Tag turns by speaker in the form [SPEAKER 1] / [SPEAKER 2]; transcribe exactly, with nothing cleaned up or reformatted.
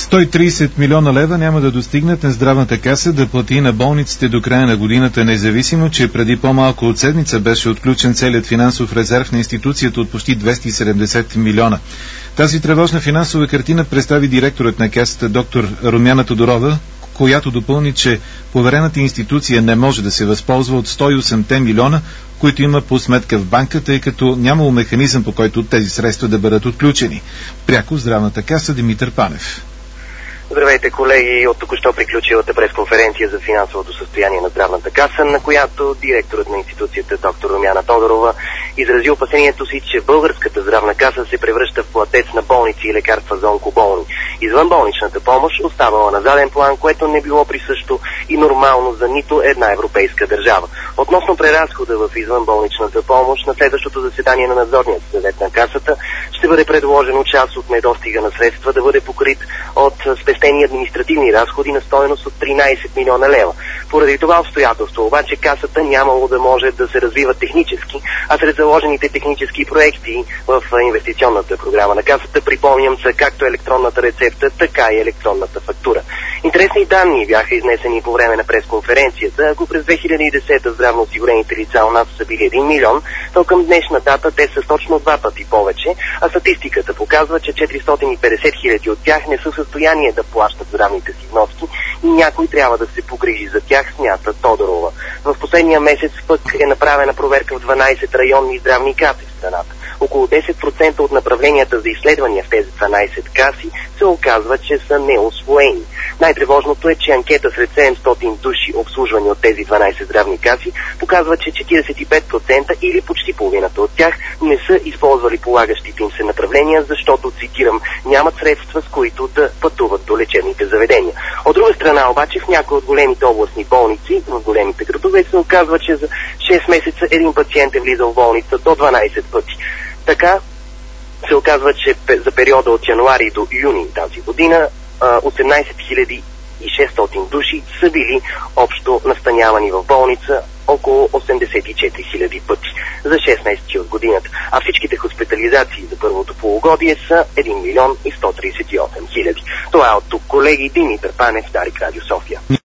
[SPEAKER 1] сто и тридесет милиона лева няма да достигнат на здравната каса да плати на болниците до края на годината, независимо, че преди по-малко от седмица беше отключен целият финансов резерв на институцията от почти двеста и седемдесет милиона. Тази тревожна финансова картина представи директорът на касата доктор Румяна Тодорова, която допълни, че поверената институция не може да се възползва от сто и осем милиона, които има по сметка в банката, тъй като нямало механизъм, по който тези средства да бъдат отключени. Пряко в здравната каса Димитър Панев.
[SPEAKER 2] Здравейте, колеги, от току-що приключилата пресконференция за финансовото състояние на здравната каса, на която директорът на институцията доктор Румяна Тодорова изрази опасението си, че българската здравна каса се превръща в платец на болници и лекарства за онкоболни. Извънболничната помощ оставала на заден план, което не било присъщо и нормално за нито една европейска държава. Относно преразхода в извънболничната помощ, на следващото заседание на надзорния съвет на касата ще бъде предложено част от недостига на средства да бъде покрит от спестени административни разходи на стойност от тринадесет милиона лева. Поради това обстоятелство обаче касата нямало да може да се развива технически, а сред заложените технически проекти в инвестиционната програма на касата, припомням, са както електронната рецепта, така и електронната фактура. Интересни данни бяха изнесени по време на пресконференцията. Ако през две хиляди и десета здравноосигурените лица у нас са били един милион, то към днешна дата те са точно два пъти повече, а статистиката показва, че четиристотин и петдесет хиляди от тях не са в състояние да плащат здравните си вноски и някой трябва да се погрижи за тях, смята Тодорова. В последния месец пък е направена проверка в дванадесет районни здравни каси в страната. Около десет процента от направленията за изследвания в тези дванадесет каси се оказва, че са неусвоени. Най-тревожното е, че анкета сред седемстотин души, обслужвани от тези дванадесет здравни каси, показва, че четиридесет и пет процента или почти половината от тях не са използвали полагащите им се направления, защото, цитирам, нямат средства, с които да пътуват до лечебните заведения. От друга страна обаче, в някои от големите областни болници, в големите градове, се оказва, че за шест месеца един пациент е влизал в болница до дванадесет пъти. Така се оказва, че за периода от януари до юни тази година осемнадесет хиляди и шестстотин души са били общо настанявани в болница около осемдесет и четири хиляди пъти за шест месеци от годината, а всичките хоспитализации за първото полугодие са един милион и сто тридесет и осем хиляди. Това е от тук, колеги. Димитър Панев, Дарик, Радио София.